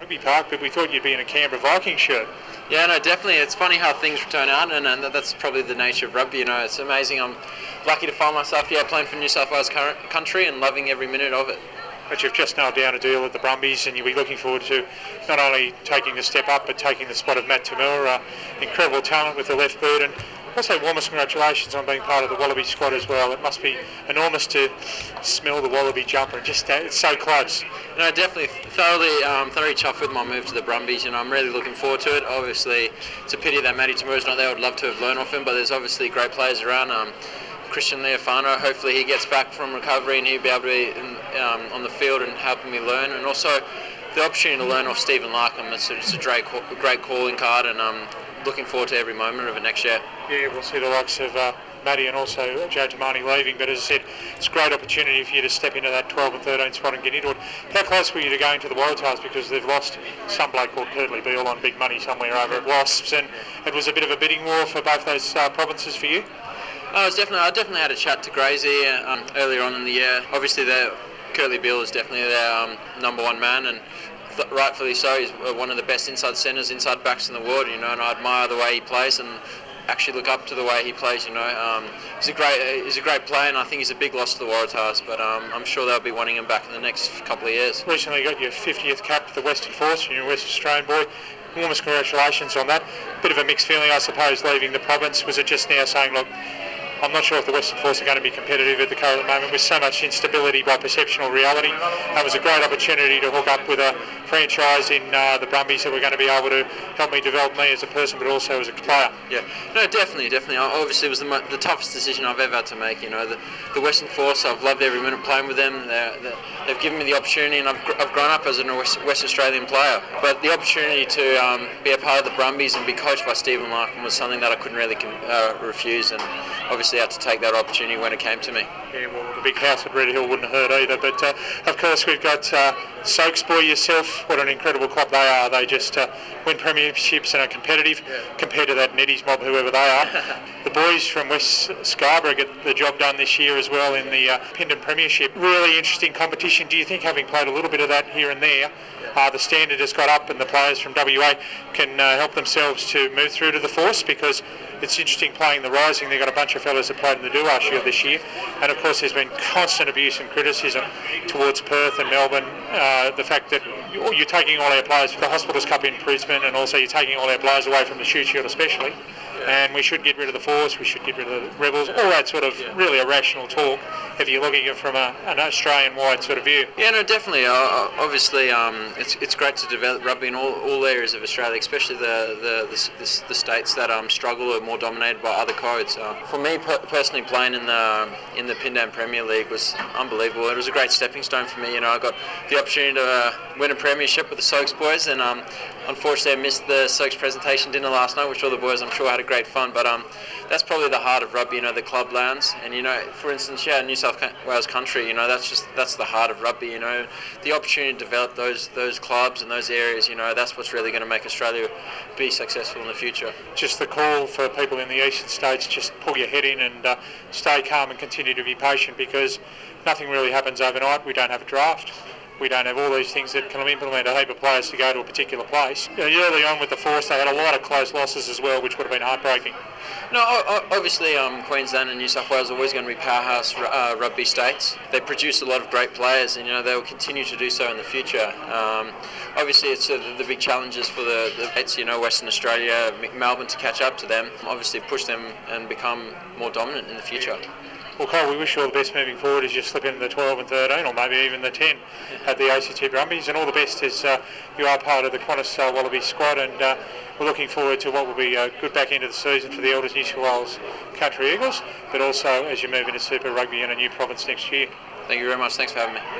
Rugby Park, but we thought you'd be in a Canberra Vikings shirt. Yeah, no, definitely. It's funny how things turn out, and that's probably the nature of rugby. It's amazing. I'm lucky to find myself, playing for New South Wales country and loving every minute of it. But you've just nailed down a deal at the Brumbies, and you'll be looking forward to not only taking the step up, but taking the spot of Matt Toomua, incredible talent with the left boot. And also, warmest congratulations on being part of the Wallaby squad as well. It must be enormous to smell the Wallaby jumper. It's so close. No, definitely thoroughly chuffed with my move to the Brumbies. I'm really looking forward to it. Obviously, it's a pity that Matty Toomua is not there. I would love to have learned off him, but there's obviously great players around. Christian Leofano, hopefully he gets back from recovery and he'll be able to be on the field and helping me learn. And also the opportunity to learn off Stephen Larkham. It's a great calling card, and I'm looking forward to every moment of it next year. Yeah, we'll see the likes of Matty and also Joe Tamani leaving, but as I said, it's a great opportunity for you to step into that 12 and 13 spot and get into it. How close were you to going to the Waratahs, because they've lost some bloke called Kurtley Beale on big money somewhere over at Wasps, and it was a bit of a bidding war for both those provinces for you? I definitely had a chat to Gracie earlier on in the year. Obviously, Kurtley Beale is definitely their number one man, and rightfully so. He's one of the best inside centres, inside backs in the world. And I admire the way he plays and actually look up to the way he plays. He's a great player, and I think he's a big loss to the Waratahs. But I'm sure they'll be wanting him back in the next couple of years. Recently, got your 50th cap for the Western Force, and you're a West Australian boy. Warmest congratulations on that. Bit of a mixed feeling, I suppose, leaving the province. Was it just now saying, look, I'm not sure if the Western Force are going to be competitive at the current moment with so much instability by perception or reality? That was a great opportunity to hook up with a franchise in the Brumbies that were going to be able to help me develop me as a person, but also as a player. Yeah, no, definitely. Obviously, it was the toughest decision I've ever had to make. The Western Force, I've loved every minute playing with them. They've given me the opportunity, and I've grown up as a West Australian player. But the opportunity to be a part of the Brumbies and be coached by Stephen Larkham was something that I couldn't really refuse, and obviously I had to take that opportunity when it came to me. Yeah, well, the big house at Red Hill wouldn't hurt either, but of course we've got Soaks boy yourself. What an incredible club they are. They just win premierships and are competitive compared to that Neddies mob, whoever they are. The boys from West Scarborough get the job done this year as well in the Pindon Premiership. Really interesting competition. Do you think, having played a little bit of that here and there, the standard has got up and the players from WA can help themselves to move through to the Force? Because it's interesting playing the Rising. They've got a bunch of fellas that played in the Dooar Shield this year, and of course there's been constant abuse and criticism towards Perth and Melbourne. The fact that you're taking all our players for the Hospitals Cup in Brisbane, and also you're taking all our players away from the Shoot Shield especially. And we should get rid of the Force, we should get rid of the Rebels, all that sort of really irrational talk if you're looking at it from an Australian-wide sort of view. Yeah, no, definitely. Obviously, it's great to develop rugby in all areas of Australia, especially the states that struggle or are more dominated by other codes. For me personally, playing in the Pindon Premier League was unbelievable. It was a great stepping stone for me. I got the opportunity to win a premiership with the Soaks boys, and unfortunately I missed the Soaks presentation dinner last night, which all the boys I'm sure had a great fun. But that's probably the heart of rugby, the club lands. And for instance, New South Wales country, that's the heart of rugby. The opportunity to develop those clubs and those areas, that's what's really going to make Australia be successful in the future. Just the call for people in the eastern states, just pull your head in and stay calm and continue to be patient, because nothing really happens overnight. We don't have a draft. We don't have all these things that can implement a heap of players to go to a particular place. Early on with the Force, they had a lot of close losses as well, which would have been heartbreaking. No, obviously Queensland and New South Wales are always going to be powerhouse rugby states. They produce a lot of great players, and they will continue to do so in the future. Obviously, it's the big challenges for the states, Western Australia, Melbourne, to catch up to them. Obviously, push them and become more dominant in the future. Well, Cole, we wish you all the best moving forward as you slip into the 12 and 13, or maybe even the 10 at the ACT Brumbies, and all the best as you are part of the Qantas Wallaby squad, and we're looking forward to what will be a good back end of the season for the Elders New South Wales Country Eagles, but also as you move into Super Rugby in a new province next year. Thank you very much. Thanks for having me.